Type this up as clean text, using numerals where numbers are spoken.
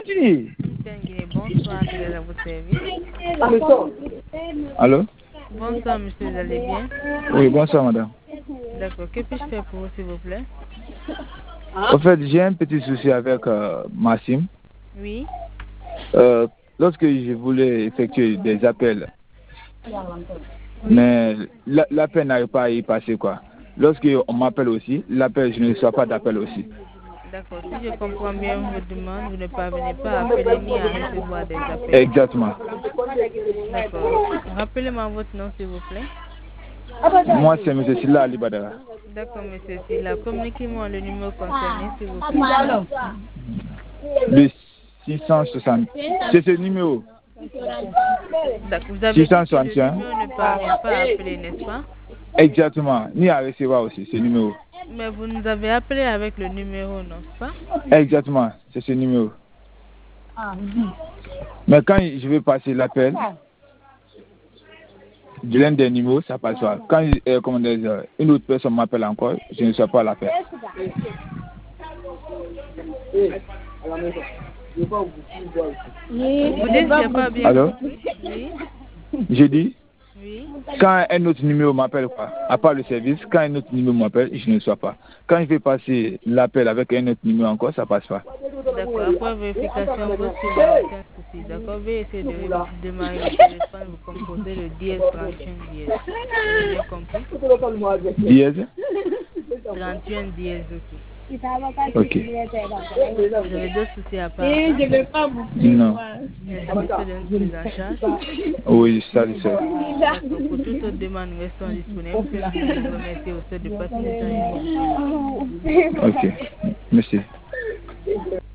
Continue. Bonsoir, quel est à votre service? Allô? Bonsoir, monsieur, vous allez bien? Oui, bonsoir, madame. D'accord, que puis-je faire pour vous, s'il vous plaît? En fait, j'ai un petit souci avec ma SIM. Oui. Lorsque je voulais effectuer des appels, mais l'appel n'arrive pas à y passer, quoi. Lorsque on m'appelle aussi, l'appel, je ne reçois pas d'appel aussi. D'accord, si je comprends bien votre demande, vous ne parvenez pas à appeler ni à recevoir des appels. Exactement. D'accord. Rappelez-moi votre nom, s'il vous plaît. Moi, c'est M. Silla Ali Badara. D'accord, monsieur Silla. Communiquez-moi le numéro concerné, s'il vous plaît. Le 660. C'est ce numéro. D'accord. Vous avez dit que le 661. numéro ne parvient pas à appeler, n'est-ce pas? Exactement. Ni à recevoir aussi, ce numéro. Mais vous nous avez appelé avec le numéro, n'est-ce pas? Exactement, c'est ce numéro. Mais quand je vais passer l'appel de l'un des numéros, ça passe pas. Quand une autre personne m'appelle encore, je ne sais pas l'appel. Vous dites que j'ai pas bien. Allô? Oui. J'ai dit, Oui. quand un autre numéro m'appelle, à part le service, quand un autre numéro m'appelle, je ne reçois pas. Quand je vais passer l'appel avec un autre numéro encore, ça passe pas. D'accord, après vérification, votre SIM n'a aucun souci. D'accord, veuillez essayer de démarrer le téléphone, vous composez le dièse 31 dièse. Vous avez bien compris? Dièse? 31 dièse aussi. Ok. Vous avez d'autres soucis à part? Non. Les services de prise en charge? Oui, ça le sais. D'accord, pour toute autre demande, nous restons disponibles. Vous pouvez nous remercier au sein de passer le temps. Ok, merci.